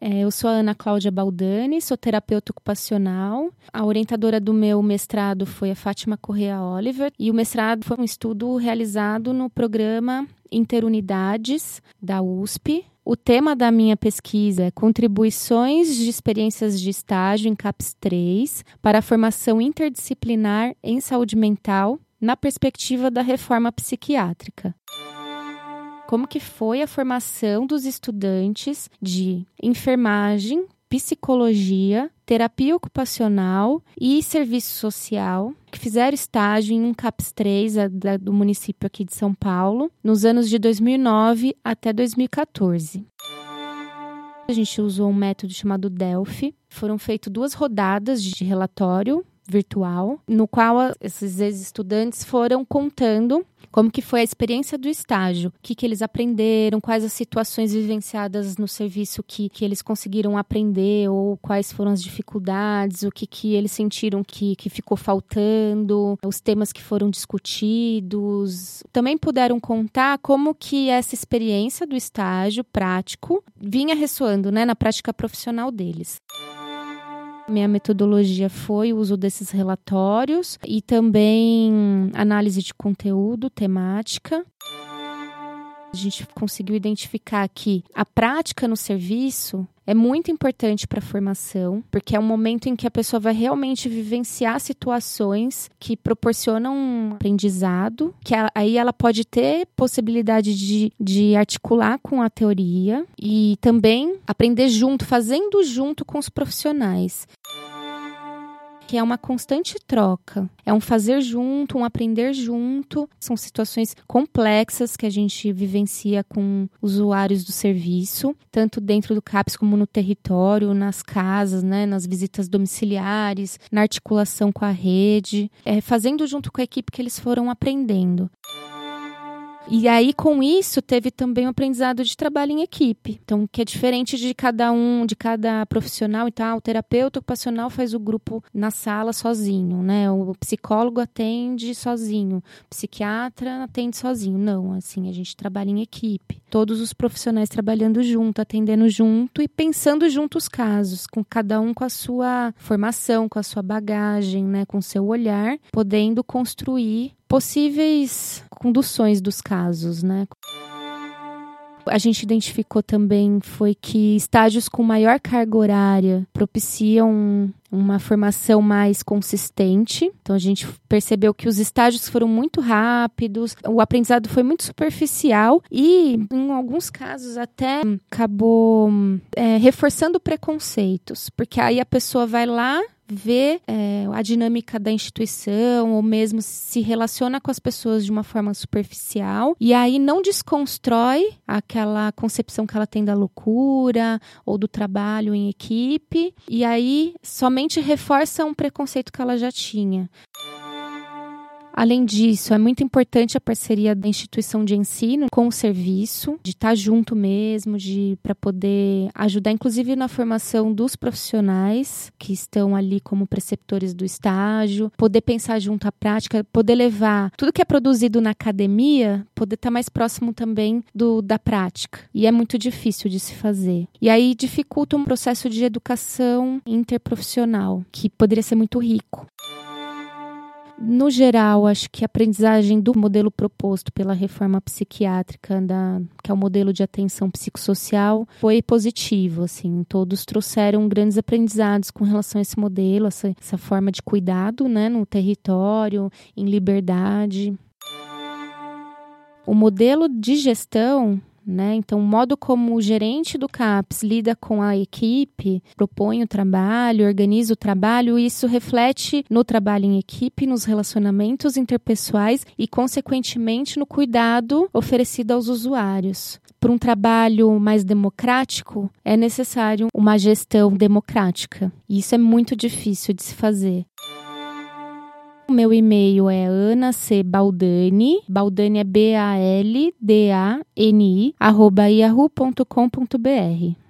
Eu sou a Ana Cláudia Baldani, sou terapeuta ocupacional. A orientadora do meu mestrado foi a Fátima Correa Oliver e o mestrado foi um estudo realizado no programa Interunidades da USP. O tema da minha pesquisa é Contribuições de experiências de estágio em CAPS 3 para a formação interdisciplinar em saúde mental na perspectiva da reforma psiquiátrica. Como que foi a formação dos estudantes de enfermagem, psicologia, terapia ocupacional e serviço social que fizeram estágio em um CAPS 3 do município aqui de São Paulo nos anos de 2009 até 2014. A gente usou um método chamado Delphi. Foram feitas 2 rodadas de relatório virtual, no qual esses ex-estudantes foram contando como que foi a experiência do estágio, o que eles aprenderam, quais as situações vivenciadas no serviço que eles conseguiram aprender, ou quais foram as dificuldades, o que eles sentiram que ficou faltando, os temas que foram discutidos. Também puderam contar como que essa experiência do estágio prático vinha ressoando, né, na prática profissional deles. Minha metodologia foi o uso desses relatórios e também análise de conteúdo, temática. A gente conseguiu identificar que a prática no serviço é muito importante para a formação, porque é um momento em que a pessoa vai realmente vivenciar situações que proporcionam um aprendizado, que aí ela pode ter possibilidade de articular com a teoria e também aprender junto, fazendo junto com os profissionais. Que é uma constante troca, é um fazer junto, um aprender junto. São situações complexas que a gente vivencia com usuários do serviço, tanto dentro do CAPS como no território, nas casas, né, nas visitas domiciliares, na articulação com a rede, fazendo junto com a equipe que eles foram aprendendo. E aí, com isso, teve também um aprendizado de trabalho em equipe. Então, que é diferente de cada profissional. Então, o terapeuta ocupacional faz o grupo na sala sozinho, né? O psicólogo atende sozinho, o psiquiatra atende sozinho. Não, assim, a gente trabalha em equipe. Todos os profissionais trabalhando junto, atendendo junto e pensando junto os casos, com cada um com a sua formação, com a sua bagagem, né? Com o seu olhar, podendo construir possíveis conduções dos casos, né? A gente identificou também foi que estágios com maior carga horária propiciam uma formação mais consistente. Então, a gente percebeu que os estágios foram muito rápidos, o aprendizado foi muito superficial e, em alguns casos, até acabou reforçando preconceitos, porque aí a pessoa vai lá, vê a dinâmica da instituição ou mesmo se relaciona com as pessoas de uma forma superficial e aí não desconstrói aquela concepção que ela tem da loucura ou do trabalho em equipe e aí somente reforça um preconceito que ela já tinha. Além disso, é muito importante a parceria da instituição de ensino com o serviço, de estar junto mesmo, para poder ajudar, inclusive, na formação dos profissionais que estão ali como preceptores do estágio, poder pensar junto à prática, poder levar tudo que é produzido na academia, poder estar mais próximo também da prática. E é muito difícil de se fazer. E aí dificulta um processo de educação interprofissional, que poderia ser muito rico. No geral, acho que a aprendizagem do modelo proposto pela reforma psiquiátrica, que é o modelo de atenção psicossocial, foi positivo. Assim, todos trouxeram grandes aprendizados com relação a esse modelo, essa forma de cuidado, né, no território, em liberdade. O modelo de gestão, né? Então, o modo como o gerente do CAPS lida com a equipe, propõe o trabalho, organiza o trabalho, isso reflete no trabalho em equipe, nos relacionamentos interpessoais e, consequentemente, no cuidado oferecido aos usuários. Para um trabalho mais democrático, é necessário uma gestão democrática. E isso é muito difícil de se fazer. O meu e-mail é anacbaldani, Baldani é BALDANI, @yahoo.com.br.